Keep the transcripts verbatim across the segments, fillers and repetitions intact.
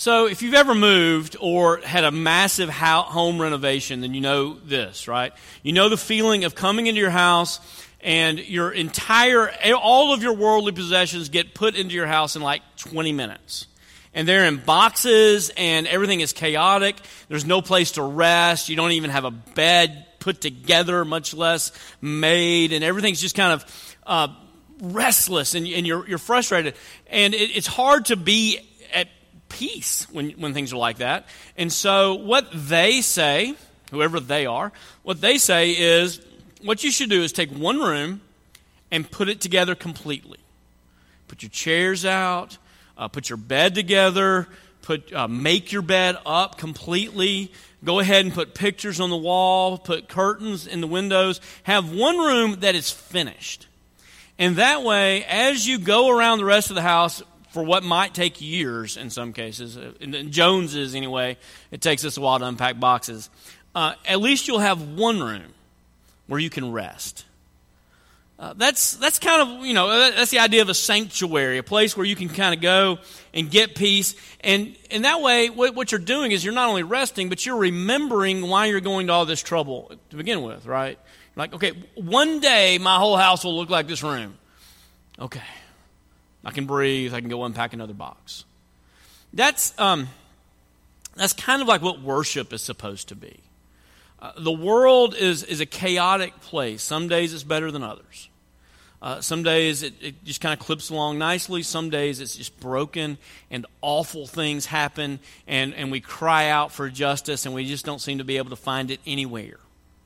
So if you've ever moved or had a massive home renovation, then you know this, right? You know the feeling of coming into your house and your entire, all of your worldly possessions get put into your house in like twenty minutes. And they're in boxes and everything is chaotic. There's no place to rest. You don't even have a bed put together, much less made. And everything's just kind of uh, restless and, and you're, you're frustrated. And it, it's hard to be at peace when, when things are like that. And so what they say, whoever they are, what they say is what you should do is take one room and put it together completely. Put your chairs out, uh, put your bed together, put uh, make your bed up completely. Go ahead and put pictures on the wall, put curtains in the windows. Have one room that is finished. And that way, as you go around the rest of the house, for what might take years in some cases, in Jones's anyway, it takes us a while to unpack boxes, uh, at least you'll have one room where you can rest. Uh, that's that's kind of, you know, that's the idea of a sanctuary, a place where you can kind of go and get peace. And, and that way, what, what you're doing is you're not only resting, but you're remembering why you're going to all this trouble to begin with, right? Like, okay, one day my whole house will look like this room. Okay. I can breathe. I can go unpack another box. That's um, that's kind of like what worship is supposed to be. Uh, the world is is a chaotic place. Some days it's better than others. Uh, some days it, it just kind of clips along nicely. Some days it's just broken and awful things happen, and, and we cry out for justice, and we just don't seem to be able to find it anywhere.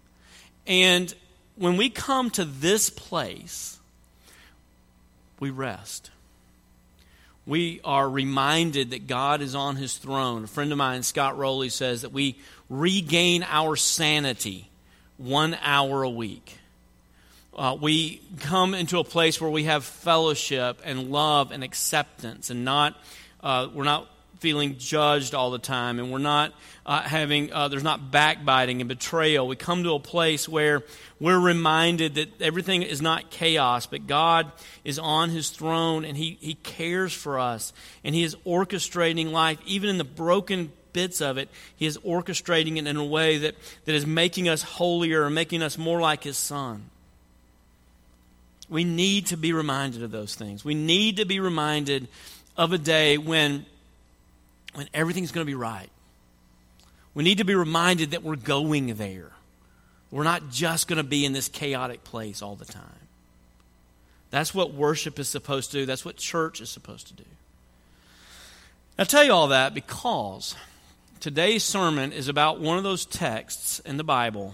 And when we come to this place, we rest. We are reminded that God is on his throne. A friend of mine, Scott Rowley, says that we regain our sanity one hour a week. Uh, we come into a place where we have fellowship and love and acceptance, and not uh, we're not feeling judged all the time, and we're not uh, having uh, there's not backbiting and betrayal. We come to a place where we're reminded that everything is not chaos, but God is on his throne, and he, he cares for us, and he is orchestrating life, even in the broken bits of it. He is orchestrating it in a way that, that is making us holier and making us more like his Son. We need to be reminded of those things. We need to be reminded of a day when, when everything's going to be right. We need to be reminded that we're going there. We're not just going to be in this chaotic place all the time. That's what worship is supposed to do. That's what church is supposed to do. I tell you all that because today's sermon is about one of those texts in the Bible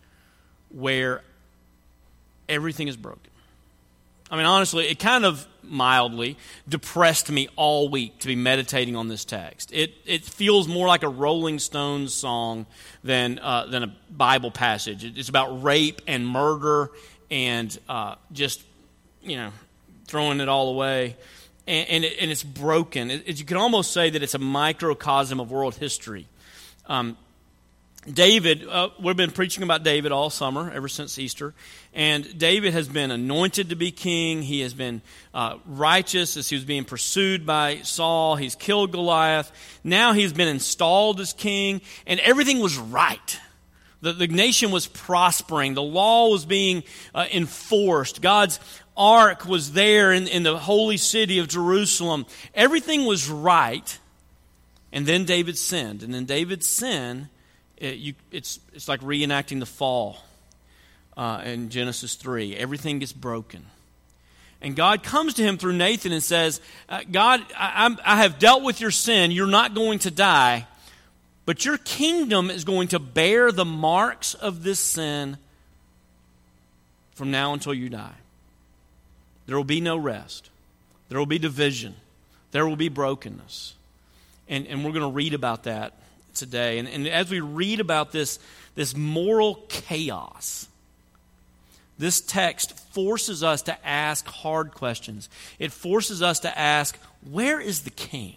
where everything is broken. I mean, honestly, it kind of mildly depressed me all week to be meditating on this text. It it feels more like a Rolling Stones song than uh, than a Bible passage. It's about rape and murder and uh, just, you know, throwing it all away. And, and, it, and it's broken. It, it, you can almost say that it's a microcosm of world history. Um, David, uh, we've been preaching about David all summer, ever since Easter. And David has been anointed to be king. He has been uh, righteous as he was being pursued by Saul. He's killed Goliath. Now he's been installed as king, and everything was right. The, the nation was prospering. The law was being uh, enforced. God's ark was there in, in the holy city of Jerusalem. Everything was right. And then David sinned. And then David's sin, it, you, it's, it's like reenacting the fall uh, in Genesis three. Everything gets broken. And God comes to him through Nathan and says, uh, God, I, I'm, I have dealt with your sin. You're not going to die. But your kingdom is going to bear the marks of this sin from now until you die. There will be no rest. There will be division. There will be brokenness. And, and we're going to read about that today. And, and as we read about this, this moral chaos, this text forces us to ask hard questions. It forces us to ask, where is the king?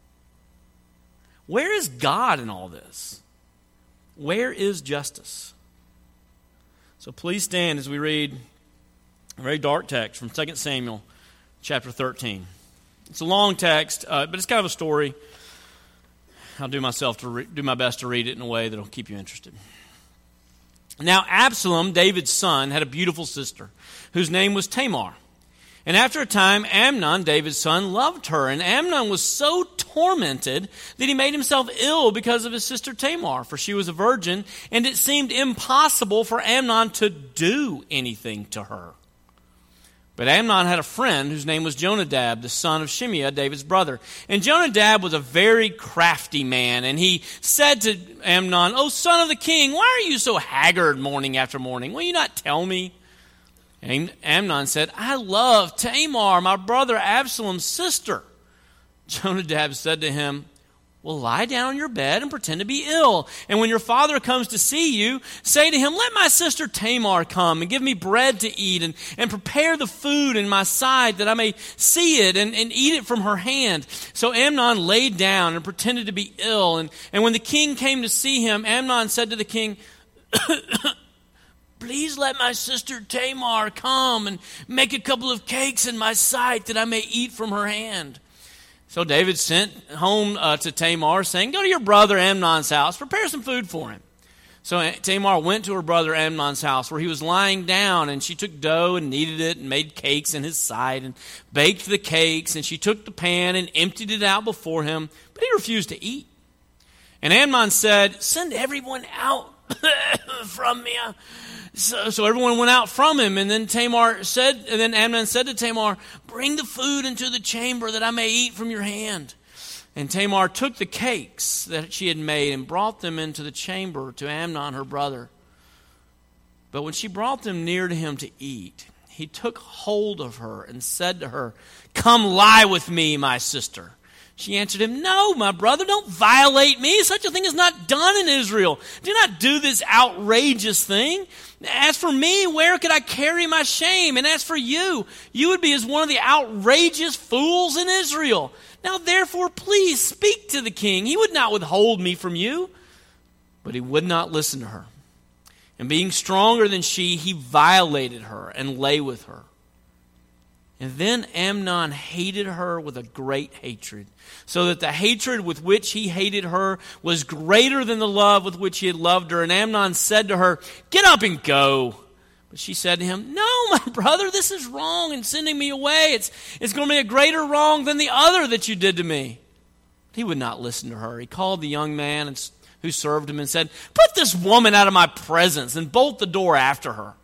Where is God in all this? Where is justice? So please stand as we read a very dark text from Second Samuel chapter thirteen. It's a long text, uh, but it's kind of a story. I'll do myself to re- do my best to read it in a way that'll keep you interested. Now Absalom, David's son, had a beautiful sister whose name was Tamar. And after a time, Amnon, David's son, loved her. And Amnon was so tormented that he made himself ill because of his sister Tamar, for she was a virgin, and it seemed impossible for Amnon to do anything to her. But Amnon had a friend whose name was Jonadab, the son of Shimeah, David's brother. And Jonadab was a very crafty man, and he said to Amnon, "O son of the king, why are you so haggard morning after morning? Will you not tell me?" Amnon said, "I love Tamar, my brother Absalom's sister." Jonadab said to him, "Well, lie down on your bed and pretend to be ill. And when your father comes to see you, say to him, 'Let my sister Tamar come and give me bread to eat and, and prepare the food in my sight that I may see it and, and eat it from her hand.'" So Amnon laid down and pretended to be ill. And, and when the king came to see him, Amnon said to the king, "Please let my sister Tamar come and make a couple of cakes in my sight that I may eat from her hand." So David sent home uh, to Tamar, saying, "Go to your brother Amnon's house, prepare some food for him." So Tamar went to her brother Amnon's house, where he was lying down, and she took dough and kneaded it and made cakes in his sight and baked the cakes. And she took the pan and emptied it out before him, but he refused to eat. And Amnon said, "Send everyone out from me." So, so everyone went out from him, and then Tamar said, and then Amnon said to Tamar, "Bring the food into the chamber that I may eat from your hand." And Tamar took the cakes that she had made and brought them into the chamber to Amnon, her brother. But when she brought them near to him to eat, he took hold of her and said to her, "Come lie with me, my sister." She answered him, "No, my brother, don't violate me. Such a thing is not done in Israel. Do not do this outrageous thing. As for me, where could I carry my shame? And as for you, you would be as one of the outrageous fools in Israel. Now therefore, please speak to the king. He would not withhold me from you." But he would not listen to her. And being stronger than she, he violated her and lay with her. And then Amnon hated her with a great hatred, so that the hatred with which he hated her was greater than the love with which he had loved her. And Amnon said to her, "Get up and go." But she said to him, "No, my brother, this is wrong in sending me away. It's, it's going to be a greater wrong than the other that you did to me." But he would not listen to her. He called the young man and, who served him and said, "Put this woman out of my presence and bolt the door after her."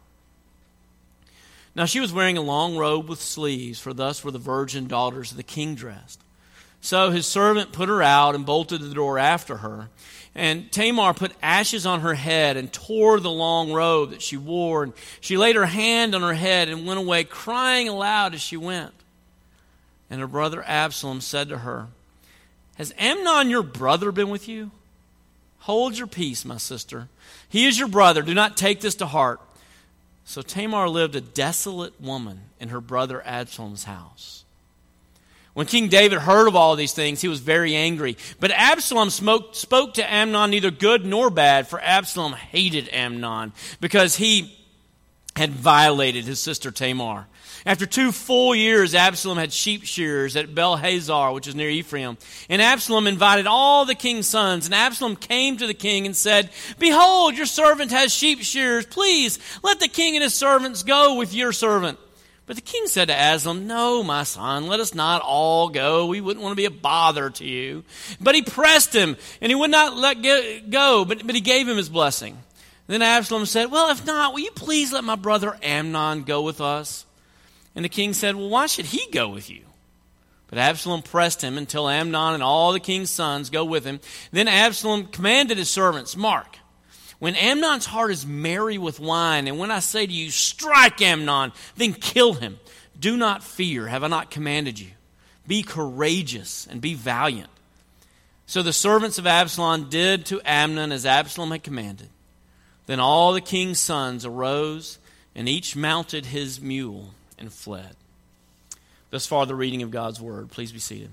Now she was wearing a long robe with sleeves, for thus were the virgin daughters of the king dressed. So his servant put her out and bolted the door after her. And Tamar put ashes on her head and tore the long robe that she wore. And she laid her hand on her head and went away, crying aloud as she went. And her brother Absalom said to her, "Has Amnon your brother been with you? Hold your peace, my sister. He is your brother. Do not take this to heart." So Tamar lived a desolate woman in her brother Absalom's house. When King David heard of all these things, he was very angry. But Absalom spoke, spoke to Amnon neither good nor bad, for Absalom hated Amnon because he had violated his sister Tamar. After two full years, Absalom had sheep shearers at Bel-Hazar, which is near Ephraim. And Absalom invited all the king's sons. And Absalom came to the king and said, "Behold, your servant has sheep shearers. Please, let the king and his servants go with your servant." But the king said to Absalom, "No, my son, let us not all go. We wouldn't want to be a bother to you." But he pressed him, and he would not let go, but, but he gave him his blessing. Then Absalom said, "Well, if not, will you please let my brother Amnon go with us?" And the king said, "Well, why should he go with you?" But Absalom pressed him until Amnon and all the king's sons go with him. Then Absalom commanded his servants, "Mark, when Amnon's heart is merry with wine, and when I say to you, 'Strike Amnon,' then kill him. Do not fear, have I not commanded you? Be courageous and be valiant." So the servants of Absalom did to Amnon as Absalom had commanded. Then all the king's sons arose, and each mounted his mule and fled. Thus far the reading of God's word. Please be seated.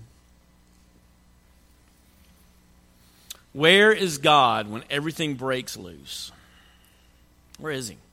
Where is God when everything breaks loose? Where is he?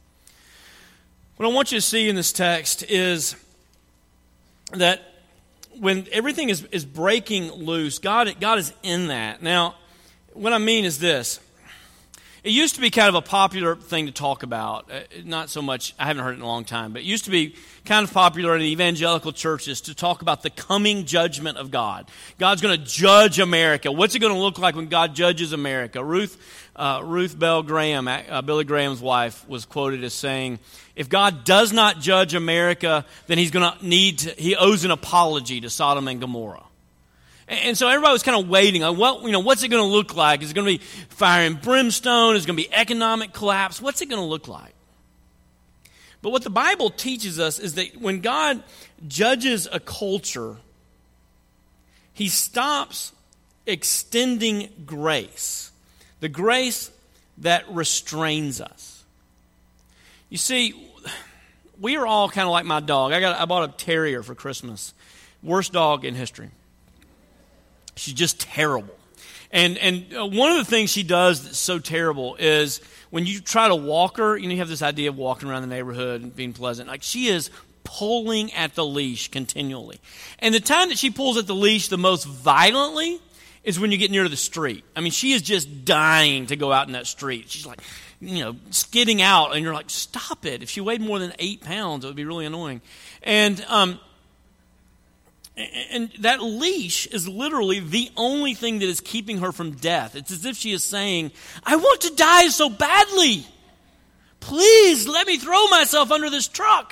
What I want you to see in this text is that when everything is, is breaking loose, God, God is in that. Now, what I mean is this. It used to be kind of a popular thing to talk about. Uh, not so much, I haven't heard it in a long time, but it used to be kind of popular in evangelical churches to talk about the coming judgment of God. God's going to judge America. What's it going to look like when God judges America? Ruth uh, Ruth Bell Graham, uh, Billy Graham's wife, was quoted as saying, if God does not judge America, then he's going to need to, he owes an apology to Sodom and Gomorrah. And so everybody was kind of waiting on, what, you know, what's it going to look like? Is it going to be fire and brimstone? Is it going to be economic collapse? What's it going to look like? But what the Bible teaches us is that when God judges a culture, he stops extending grace, the grace that restrains us. You see, we are all kind of like my dog. I got I bought a terrier for Christmas. Worst dog in history. She's just terrible. And and one of the things she does that's so terrible is when you try to walk her, you know, you have this idea of walking around the neighborhood and being pleasant. Like, she is pulling at the leash continually. And the time that she pulls at the leash the most violently is when you get near to the street. I mean, she is just dying to go out in that street. She's like, you know, skidding out, and you're like, stop it. If she weighed more than eight pounds, it would be really annoying. And um And that leash is literally the only thing that is keeping her from death. It's as if she is saying, I want to die so badly. Please let me throw myself under this truck.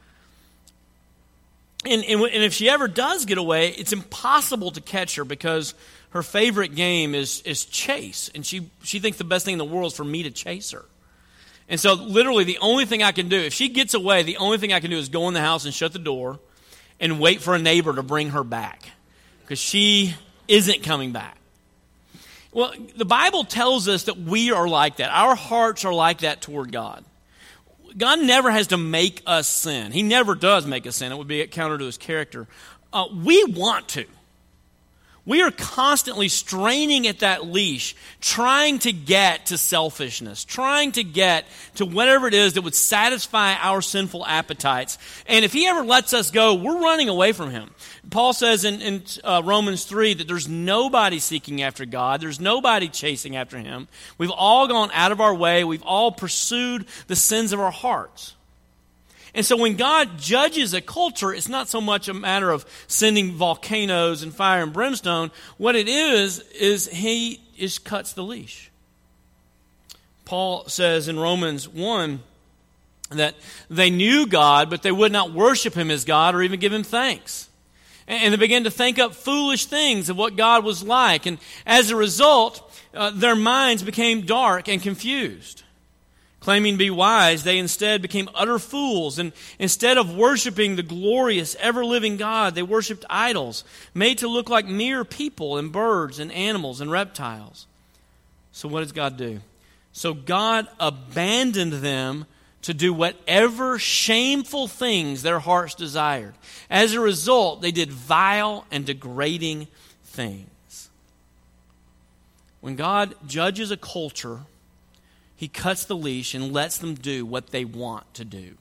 And, and, and if she ever does get away, it's impossible to catch her because her favorite game is, is chase. And she, she thinks the best thing in the world is for me to chase her. And so literally the only thing I can do, if she gets away, the only thing I can do is go in the house and shut the door and wait for a neighbor to bring her back, because she isn't coming back. Well, the Bible tells us that we are like that. Our hearts are like that toward God. God never has to make us sin. He never does make us sin. It would be counter to his character. Uh, we want to. We are constantly straining at that leash, trying to get to selfishness, trying to get to whatever it is that would satisfy our sinful appetites. And if he ever lets us go, we're running away from him. Paul says in, in uh, Romans three that there's nobody seeking after God. There's nobody chasing after him. We've all gone out of our way. We've all pursued the sins of our hearts. And so when God judges a culture, it's not so much a matter of sending volcanoes and fire and brimstone. What it is, is he is cuts the leash. Paul says in Romans one that they knew God, but they would not worship him as God or even give him thanks. And they began to think up foolish things of what God was like. And as a result, uh, their minds became dark and confused. Claiming to be wise, they instead became utter fools. And instead of worshiping the glorious, ever-living God, they worshiped idols, made to look like mere people and birds and animals and reptiles. So what does God do? So God abandoned them to do whatever shameful things their hearts desired. As a result, they did vile and degrading things. When God judges a culture, he cuts the leash and lets them do what they want to do.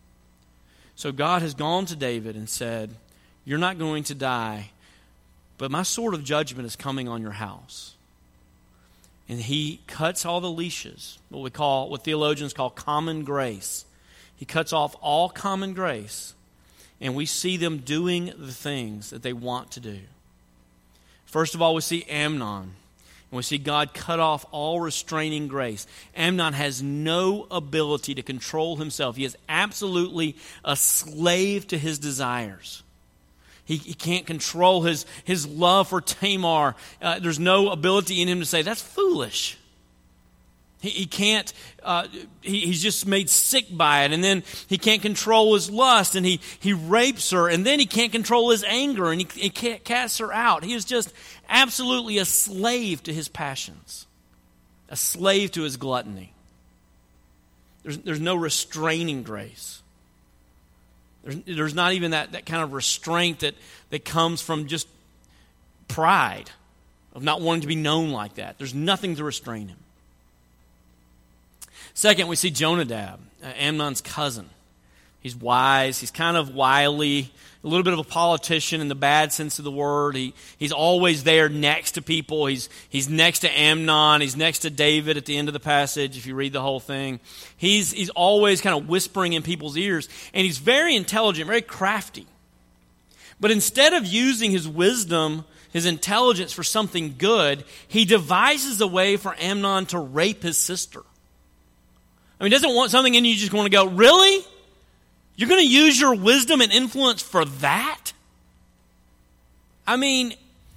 So God has gone to David and said, you're not going to die, but my sword of judgment is coming on your house. And he cuts all the leashes, what we call, what theologians call common grace. He cuts off all common grace, and we see them doing the things that they want to do. First of all, we see Amnon. And we see God cut off all restraining grace. Amnon has no ability to control himself. He is absolutely a slave to his desires. He, he can't control his, his love for Tamar. Uh, there's no ability in him to say, that's foolish. He, he can't, uh, he, he's just made sick by it. And then he can't control his lust, and he, he rapes her. And then he can't control his anger, and he, he can't cast her out. He is just absolutely a slave to his passions, a slave to his gluttony. There's, there's no restraining grace. There's, there's not even that, that kind of restraint that, that comes from just pride of not wanting to be known like that. There's nothing to restrain him. Second, we see Jonadab, uh, Amnon's cousin. He's wise. He's kind of wily, a little bit of a politician in the bad sense of the word. He he's always there next to people. He's he's next to Amnon. He's next to David at the end of the passage, if you read the whole thing. He's he's always kind of whispering in people's ears, and he's very intelligent, very crafty. But instead of using his wisdom, his intelligence for something good, he devises a way for Amnon to rape his sister. I mean, he doesn't want something in you, you just want to go, really? You're going to use your wisdom and influence for that? I mean,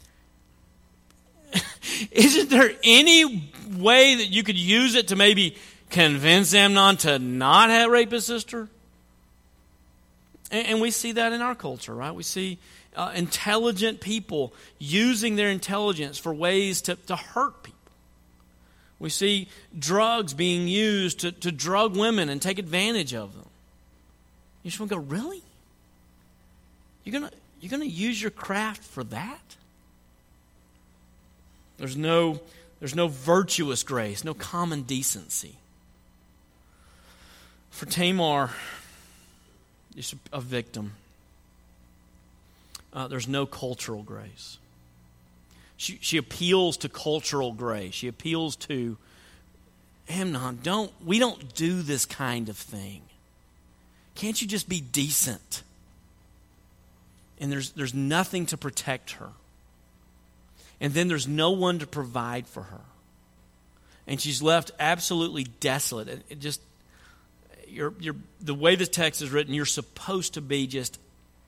isn't there any way that you could use it to maybe convince Amnon to not have rape his sister? And, and we see that in our culture, right? We see uh, intelligent people using their intelligence for ways to, to hurt people. We see drugs being used to, to drug women and take advantage of them. You just want to go, really? You're gonna you're gonna use your craft for that? There's no there's no virtuous grace, no common decency. For Tamar, she's a victim. Uh, there's no cultural grace. She she appeals to cultural grace. She appeals to Amnon. Don't we don't do this kind of thing. Can't you just be decent? And there's there's nothing to protect her. And then there's no one to provide for her. And she's left absolutely desolate. It, it just you're you're the way the text is written, you're supposed to be just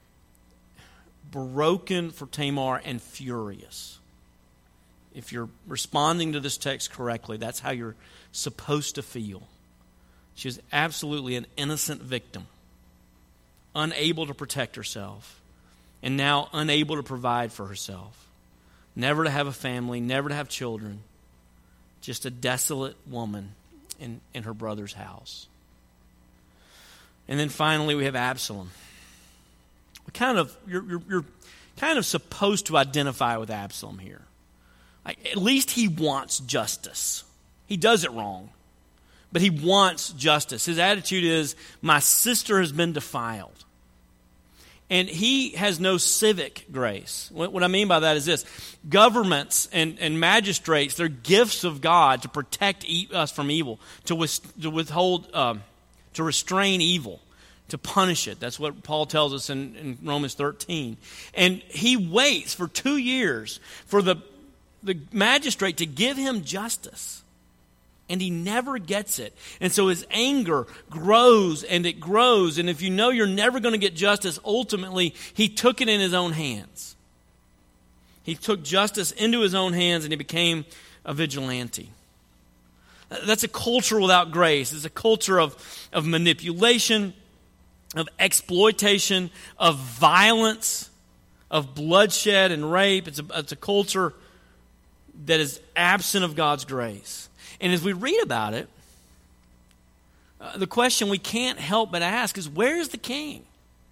broken for Tamar and furious. If you're responding to this text correctly, that's how you're supposed to feel. She was absolutely an innocent victim, unable to protect herself, and now unable to provide for herself. Never to have a family, never to have children. Just a desolate woman in, in her brother's house. And then finally we have Absalom. We kind of you're, you're, you're kind of supposed to identify with Absalom here. Like, at least he wants justice. He does it wrong, but he wants justice. His attitude is, my sister has been defiled. And he has no civic grace. What, what I mean by that is this. Governments and, and magistrates, they're gifts of God to protect e- us from evil, to, with, to withhold, um, to restrain evil, to punish it. That's what Paul tells us in, in Romans thirteen. And he waits for two years for the, the magistrate to give him justice. And he never gets it. And so his anger grows and it grows. And if you know you're never going to get justice, ultimately, he took it in his own hands. He took justice into his own hands and he became a vigilante. That's a culture without grace. It's a culture of, of manipulation, of exploitation, of violence, of bloodshed and rape. It's a, it's a culture that is absent of God's grace. And as we read about it, uh, the question we can't help but ask is, where is the king?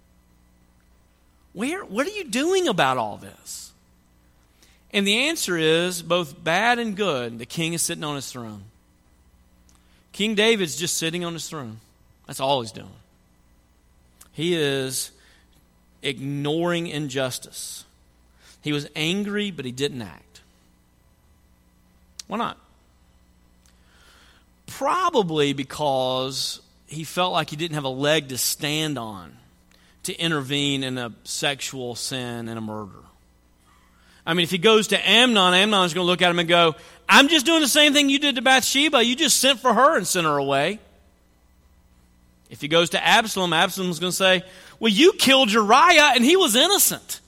Where? What are you doing about all this? And the answer is, both bad and good, the king is sitting on his throne. King David's just sitting on his throne. That's all he's doing. He is ignoring injustice. He was angry, but he didn't act. Why not? Probably because he felt like he didn't have a leg to stand on to intervene in a sexual sin and a murder. I mean, if he goes to Amnon, Amnon's going to look at him and go, I'm just doing the same thing you did to Bathsheba. You just sent for her and sent her away. If he goes to Absalom, Absalom's going to say, well, you killed Uriah and he was innocent.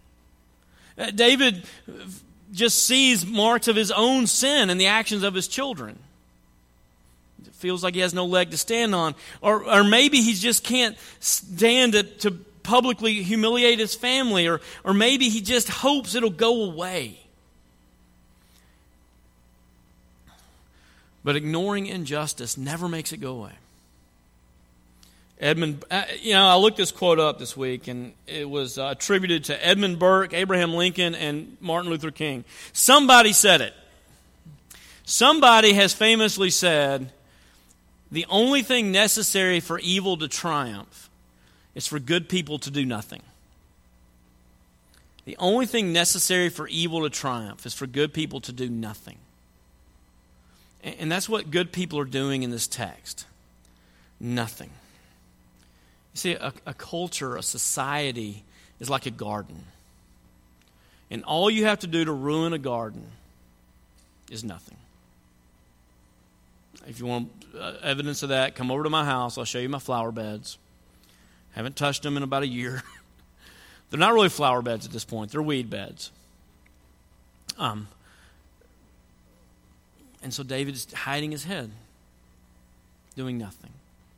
David just sees marks of his own sin in the actions of his children. Feels like he has no leg to stand on. Or or maybe he just can't stand to, to publicly humiliate his family. Or, or maybe he just hopes it'll go away. But ignoring injustice never makes it go away. Edmund, uh, you know, I looked this quote up this week, and it was uh, attributed to Edmund Burke, Abraham Lincoln, and Martin Luther King. Somebody said it. Somebody has famously said, the only thing necessary for evil to triumph is for good people to do nothing. The only thing necessary for evil to triumph is for good people to do nothing. And that's what good people are doing in this text. Nothing. You see, a, a culture, a society is like a garden. And all you have to do to ruin a garden is nothing. If you want uh, evidence of that, come over to my house. I'll show you my flower beds. Haven't touched them in about a year. They're not really flower beds at this point. They're weed beds. Um, and so David is hiding his head, doing nothing.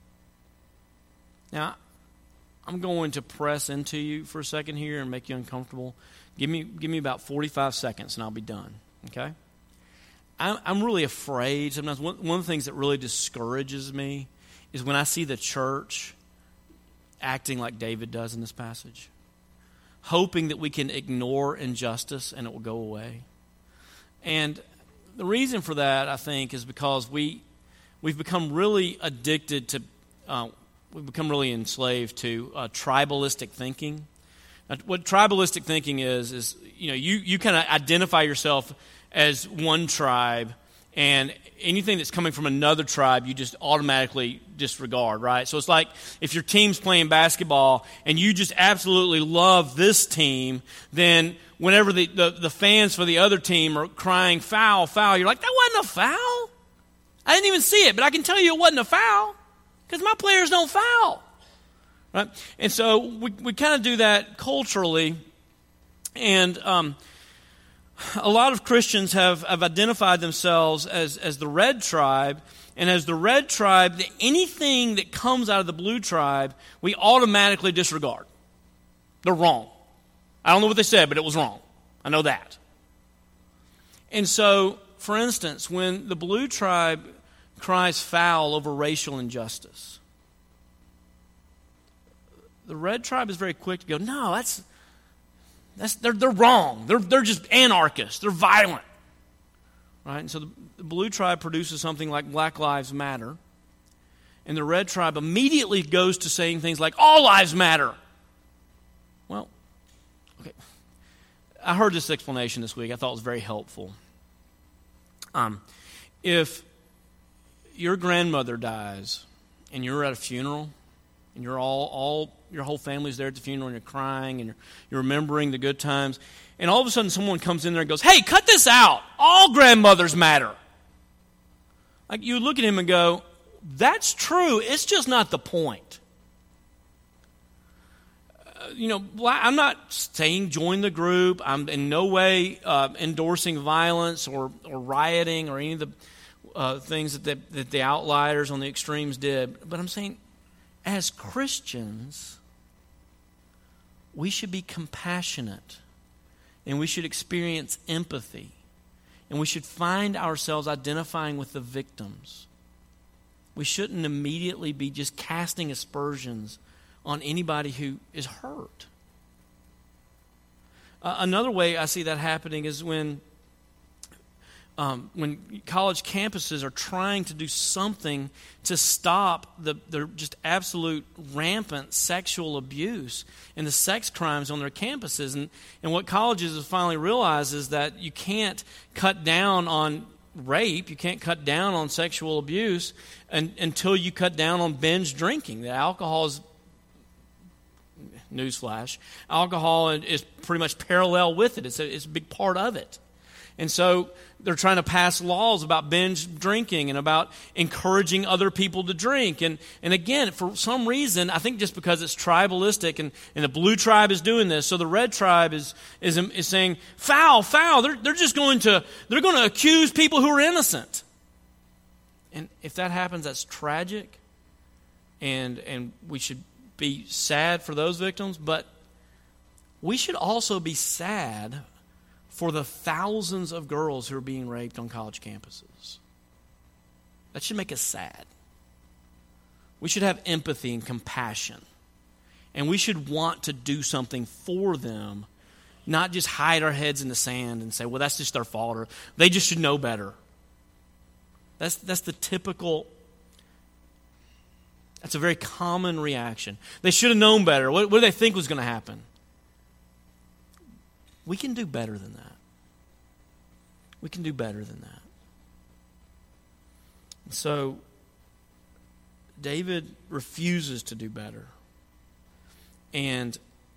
Now, I'm going to press into you for a second here and make you uncomfortable. Give me, give me about forty-five seconds and I'll be done, okay? I'm, I'm really afraid. Sometimes one, one of the things that really discourages me is when I see the church acting like David does in this passage, hoping that we can ignore injustice and it will go away. And the reason for that, I think, is because we, we've become really addicted to, uh, we've become really enslaved to uh, tribalistic thinking. Now, what tribalistic thinking is, is, you know, you, you kind of identify yourself as one tribe, and anything that's coming from another tribe, you just automatically disregard, right? So it's like if your team's playing basketball and you just absolutely love this team, then whenever the, the, the fans for the other team are crying, foul, foul, you're like, that wasn't a foul. I didn't even see it, but I can tell you it wasn't a foul because my players don't foul, right? And so we, we kind of do that culturally, and um a lot of Christians have, have identified themselves as, as the red tribe, and as the red tribe, that anything that comes out of the blue tribe, we automatically disregard. They're wrong. I don't know what they said, but it was wrong. I know that. And so, for instance, when the blue tribe cries foul over racial injustice, the red tribe is very quick to go, no, that's... That's, they're, they're wrong. They're, they're just anarchists. They're violent. Right? And so the, the blue tribe produces something like Black Lives Matter. And the red tribe immediately goes to saying things like, all lives matter. Well, okay. I heard this explanation this week. I thought it was very helpful. Um, if your grandmother dies and you're at a funeral, and you're all, all, your whole family's there at the funeral, and you're crying, and you're, you're remembering the good times. And all of a sudden, someone comes in there and goes, hey, cut this out. All grandmothers matter. Like, you look at him and go, that's true. It's just not the point. Uh, you know, I'm not saying join the group. I'm in no way uh, endorsing violence or, or rioting or any of the uh, things that the, that the outliers on the extremes did. But I'm saying, as Christians, we should be compassionate, and we should experience empathy, and we should find ourselves identifying with the victims. We shouldn't immediately be just casting aspersions on anybody who is hurt. Uh, another way I see that happening is when Um, when college campuses are trying to do something to stop the, the just absolute rampant sexual abuse and the sex crimes on their campuses. And, and what colleges have finally realized is that you can't cut down on rape, you can't cut down on sexual abuse and, until you cut down on binge drinking. The alcohol is, newsflash, alcohol is pretty much parallel with it. It's a, it's a big part of it. And so they're trying to pass laws about binge drinking and about encouraging other people to drink. And and again, for some reason, I think just because it's tribalistic and, and the blue tribe is doing this, so the red tribe is is, is saying, foul, foul. They're, they're just going to, they're going to accuse people who are innocent. And if that happens, that's tragic. And, and we should be sad for those victims. But we should also be sad for the thousands of girls who are being raped on college campuses. That should make us sad. We should have empathy and compassion. And we should want to do something for them, not just hide our heads in the sand and say, well, that's just their fault, or they just should know better. That's, that's the typical That's a very common reaction. They should have known better. What, what do they think was going to happen? We can do better than that. We can do better than that. So, David refuses to do better. And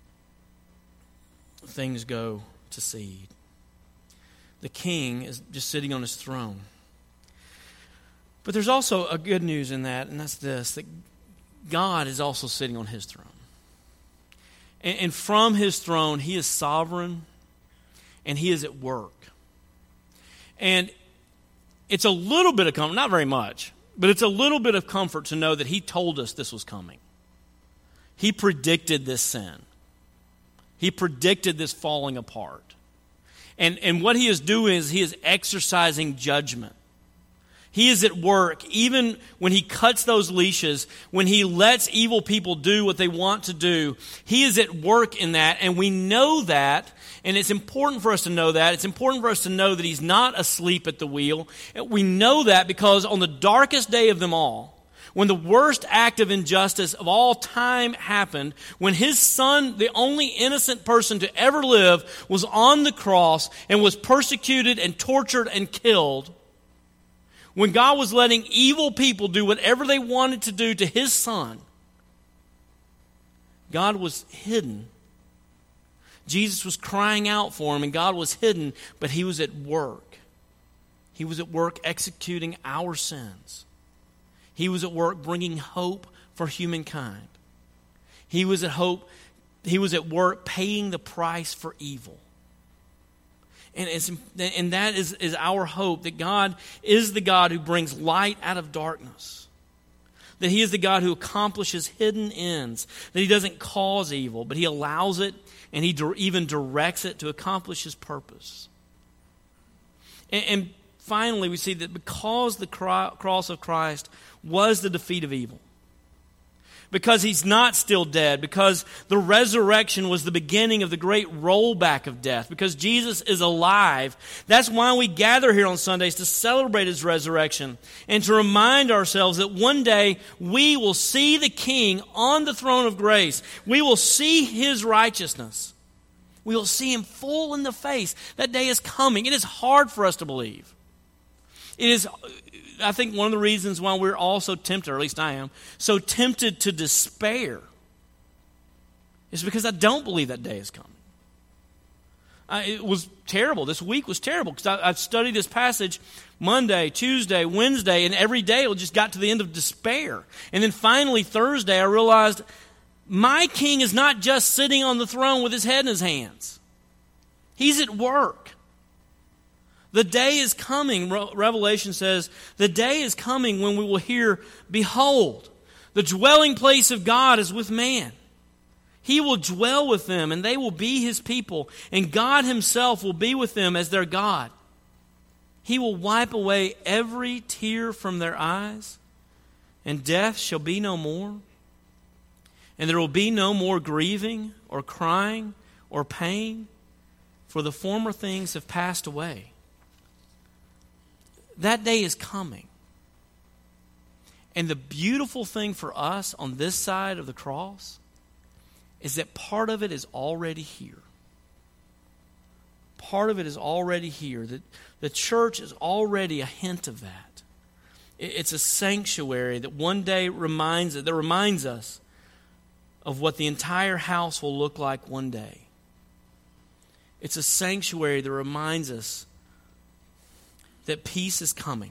things go to seed. The king is just sitting on his throne. But there's also a good news in that, and that's this, that God is also sitting on his throne. And, and from his throne, he is sovereign, and he is at work. And it's a little bit of comfort, not very much, but it's a little bit of comfort to know that he told us this was coming. He predicted this sin. He predicted this falling apart. And, and what he is doing is he is exercising judgment. He is at work, even when he cuts those leashes, when he lets evil people do what they want to do. He is at work in that, and we know that, and it's important for us to know that. It's important for us to know that he's not asleep at the wheel. We know that because on the darkest day of them all, when the worst act of injustice of all time happened, when his son, the only innocent person to ever live, was on the cross and was persecuted and tortured and killed, when God was letting evil people do whatever they wanted to do to his son, God was hidden. Jesus was crying out for him, and God was hidden, but he was at work. He was at work executing our sins. He was at work bringing hope for humankind. He was at hope. He was at work paying the price for evil. And, it's, and that is, is our hope, that God is the God who brings light out of darkness. That he is the God who accomplishes hidden ends. That he doesn't cause evil, but he allows it, and he di- even directs it to accomplish his purpose. And, and finally, we see that because the cro- cross of Christ was the defeat of evil, because he's not still dead, because the resurrection was the beginning of the great rollback of death, because Jesus is alive. That's why we gather here on Sundays, to celebrate his resurrection and to remind ourselves that one day we will see the King on the throne of grace. We will see his righteousness. We will see him full in the face. That day is coming. It is hard for us to believe. It is, I think, one of the reasons why we're all so tempted, or at least I am, so tempted to despair is because I don't believe that day is coming. I, it was terrible. This week was terrible because I, I've studied this passage Monday, Tuesday, Wednesday, and every day it just got to the end of despair. And then finally Thursday I realized my King is not just sitting on the throne with his head in his hands. He's at work. The day is coming, Revelation says, the day is coming when we will hear, behold, the dwelling place of God is with man. He will dwell with them, and they will be his people, and God himself will be with them as their God. He will wipe away every tear from their eyes, and death shall be no more. And there will be no more grieving or crying or pain, for the former things have passed away. That day is coming. And the beautiful thing for us on this side of the cross is that part of it is already here. Part of it is already here. That the church is already a hint of that. It's a sanctuary that one day reminds that reminds us of what the entire house will look like one day. It's a sanctuary that reminds us that peace is coming.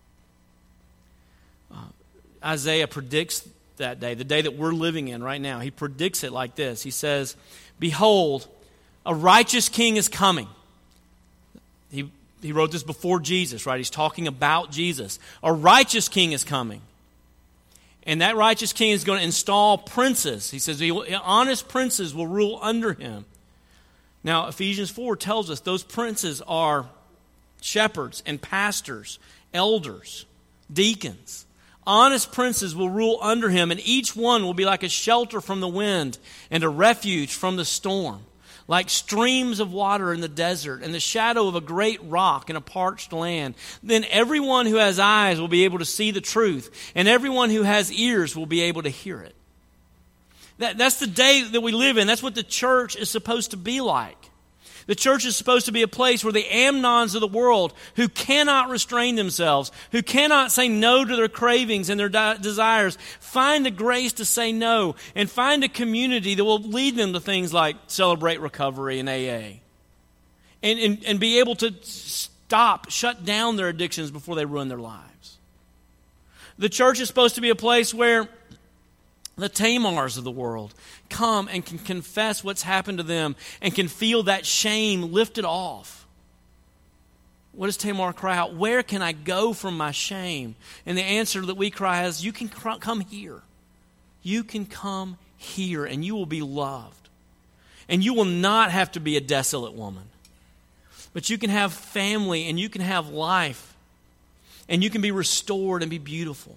Uh, Isaiah predicts that day, the day that we're living in right now. He predicts it like this. He says, behold, a righteous king is coming. He, he wrote this before Jesus, right? He's talking about Jesus. A righteous king is coming. And that righteous king is going to install princes. He says, honest princes will rule under him. Now, Ephesians four tells us those princes are shepherds and pastors, elders, deacons. Honest princes will rule under him, and each one will be like a shelter from the wind and a refuge from the storm. like streams of water in the desert and the shadow of a great rock in a parched land. Then everyone who has eyes will be able to see the truth, and everyone who has ears will be able to hear it. That, that's the day that we live in. That's what the church is supposed to be like. The church is supposed to be a place where the Amnons of the world, who cannot restrain themselves, who cannot say no to their cravings and their de- desires, find the grace to say no and find a community that will lead them to things like Celebrate Recovery and A A. And, and, and be able to stop, shut down their addictions before they ruin their lives. The church is supposed to be a place where the Tamars of the world come and can confess what's happened to them and can feel that shame lifted off. What does Tamar cry out? Where can I go from my shame? And the answer that we cry is, you can cr- come here. You can come here and you will be loved. And you will not have to be a desolate woman. But you can have family and you can have life. And you can be restored and be beautiful.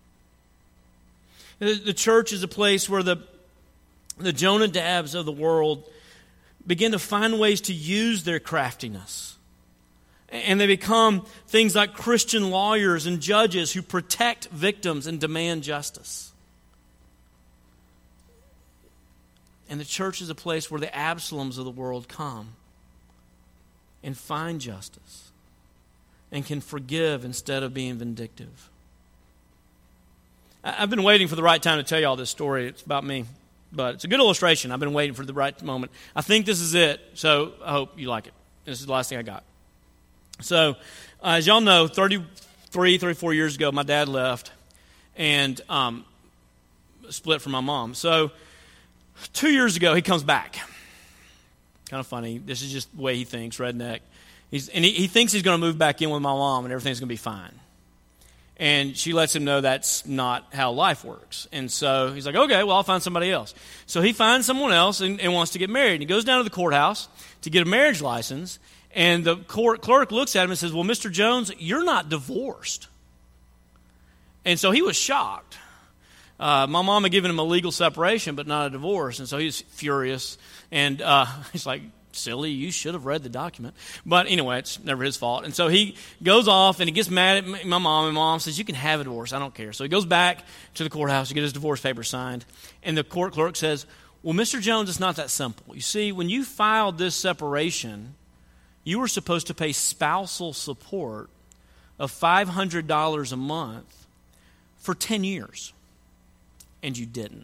The church is a place where the, the Jonadabs of the world begin to find ways to use their craftiness. And they become things like Christian lawyers and judges who protect victims and demand justice. And the church is a place where the Absaloms of the world come and find justice and can forgive instead of being vindictive. I've been waiting for the right time to tell you all this story. It's about me, but it's a good illustration. I've been waiting for the right moment. I think this is it, so I hope you like it. This is the last thing I got. So, uh, as y'all know, thirty-three, thirty-four years ago, my dad left and um, split from my mom. So, two years ago, he comes back. Kind of funny. This is just the way he thinks, redneck. He's, and he, he thinks he's going to move back in with my mom and everything's going to be fine. And she lets him know that's not how life works. And so he's like, okay, well, I'll find somebody else. So he finds someone else and, and wants to get married. And he goes down to the courthouse to get a marriage license. And the court clerk looks at him and says, well, Mister Jones, you're not divorced. And so he was shocked. Uh, my mom had given him a legal separation, but not a divorce. And so he's furious. And uh, he's like, silly, you should have read the document. But anyway, it's never his fault. And so he goes off and he gets mad at my mom. And mom says, you can have a divorce. I don't care. So he goes back to the courthouse to get his divorce papers signed. And the court clerk says, well, Mister Jones, it's not that simple. You see, when you filed this separation, you were supposed to pay spousal support of five hundred dollars a month for ten years. And you didn't.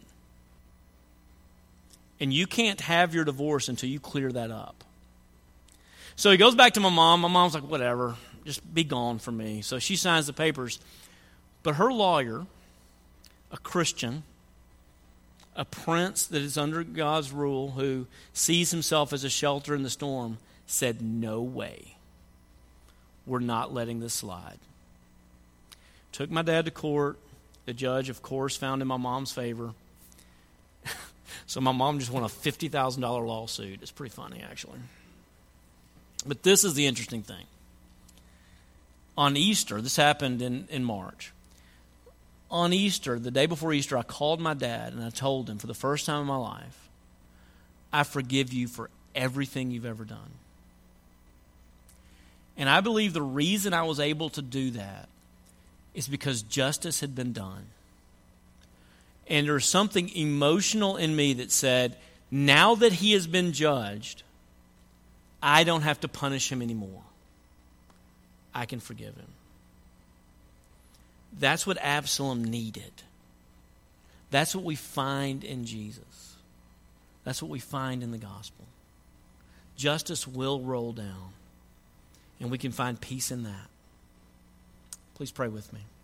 And you can't have your divorce until you clear that up. So he goes back to my mom. My mom's like, whatever, just be gone from me. So she signs the papers. But her lawyer, a Christian, a prince that is under God's rule, who sees himself as a shelter in the storm, said, no way. We're not letting this slide. Took my dad to court. The judge, of course, found in my mom's favor. So my mom just won a fifty thousand dollars lawsuit. It's pretty funny, actually. But this is the interesting thing. On Easter, this happened in, in March. On Easter, the day before Easter, I called my dad and I told him for the first time in my life, I forgive you for everything you've ever done. And I believe the reason I was able to do that is because justice had been done. And there's something emotional in me that said, now that he has been judged, I don't have to punish him anymore. I can forgive him. That's what Absalom needed. That's what we find in Jesus. That's what we find in the gospel. Justice will roll down, and we can find peace in that. Please pray with me.